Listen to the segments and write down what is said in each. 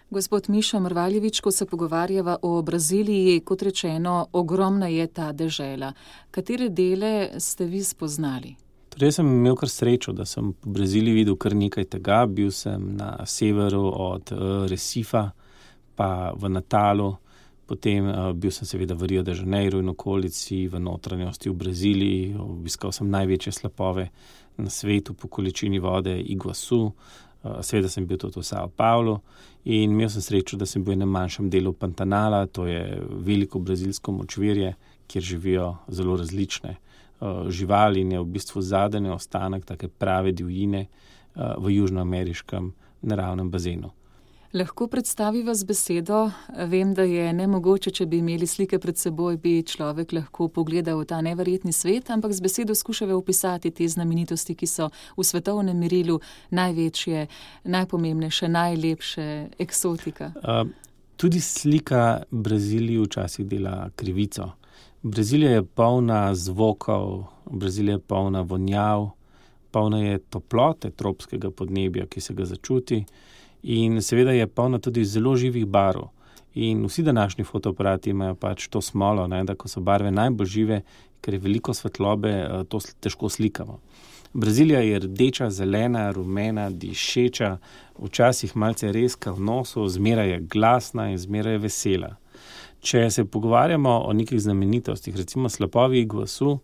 Gospod Mišo Mrvaljević, ko se pogovarjava o Braziliji, kot rečeno, ogromna je ta dežela. Katere dele ste vi spoznali? Torej, sem imel kar srečo, da sem po Braziliji videl kar nekaj tega. Bil sem na severu od Recifa, pa v Natalu, potem bil sem seveda v Rio de Janeiro in okolici, v notranjosti v Braziliji, obiskal sem največje slapove na svetu po količini vode, Iguaçu, seveda sem bil tudi v São Paulo in imel sem srečo, da sem bil na manjšem delu Pantanala, to je veliko brazilsko močvirje, kjer živijo zelo različne živali in je v bistvu zadnji ostanek take prave divjine v južnoameriškem naravnem bazenu. Lahko predstaviva z besedo, vem, da je nemogoče, če bi imeli slike pred seboj, bi človek lahko pogledal ta neverjetni svet, ampak z besedo skušava opisati te znamenitosti, ki so v svetovnem merilu največje, najpomembnejše, najlepše, eksotika. Tudi slika Braziliji včasih dela krivico. Brazilija je polna zvokov, Brazilija je polna vonjav, polna je toplote tropskega podnebja, ki se ga začuti. In seveda je polna tudi zelo živih barv. In vsi današnji fotoaparati imajo pač to smolo, da ko so barve najbolj žive, ker je veliko svetlobe, to težko slikamo. Brazilija je rdeča, zelena, rumena, dišeča, včasih malce rezka v nosu, zmeraj je glasna in zmeraj je vesela. Če se pogovarjamo o nekih znamenitostih, recimo slapovi Iguaçu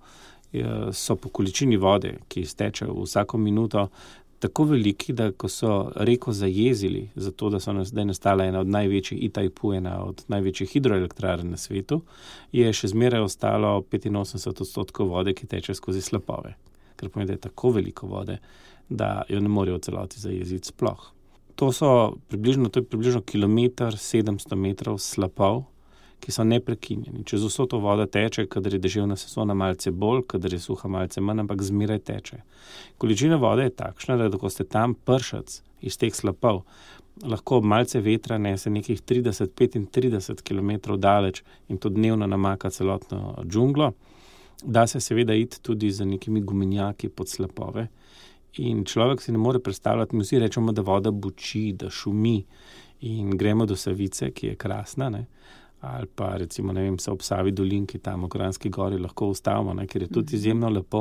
so po količini vode, ki izteče vsako minuto, tako veliki, da ko so reko zajezili, zato da je nastala ena od največjih Itaipu, ena od največjih hidroelektrarn na svetu, je še zmeraj ostalo 85% vode, ki teče skozi slapove. Ker pomeni, da je tako veliko vode, da jo ne morejo v celoti zajeziti sploh. To je približno kilometer 700 metrov slapov, ki so neprekinjeni. Čez vso to voda teče, kadar je deževna sezona malce bolj, kadar je suha malce manj, ampak zmeraj teče. Količina vode je takšna, da ko ste tam pršac iz teh slapov, lahko malce vetra nese nekih 30-35 km daleč in to dnevno namaka celotno džunglo. Da se seveda iti tudi za nekimi gumenjaki pod slapove in človek si ne more predstavljati, mi vsi rečemo, da voda buči, da šumi in gremo do Savice, ki je krasna, ali pa recimo, se ob Savi dolinki tam v Kranjski gori lahko ustavimo, ker je tudi izjemno lepo.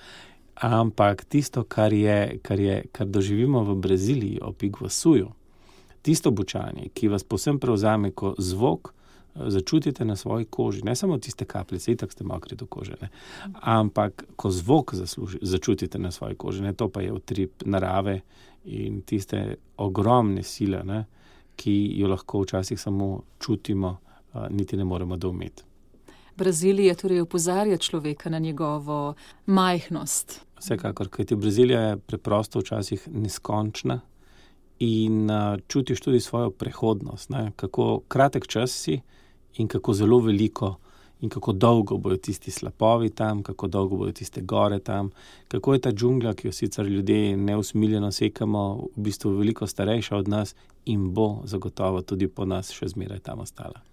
Ampak tisto, kar doživimo v Braziliji ob Iguaçuju, tisto bučanje, ki vas povsem prevzame, ko zvok začutite na svoji koži, ne samo tiste kapljice, itak ste mokri do kože, ampak ko zvok začutite na svoji koži, to pa je utrip narave in tiste ogromne sile, ki jo lahko včasih samo čutimo, niti ne moremo doumeti. Brazilija torej opozarja človeka na njegovo majhnost. Vsekakor, kajti Brazilija je preprosto včasih neskončna in čutiš tudi svojo prehodnost, kako kratek čas si in kako zelo veliko in kako dolgo bojo tisti slapovi tam, kako dolgo bojo tiste gore tam, kako je ta džungla, ki jo sicer ljudje neusmiljeno sekamo, v bistvu veliko starejša od nas in bo zagotovo tudi po nas še zmeraj tam ostala.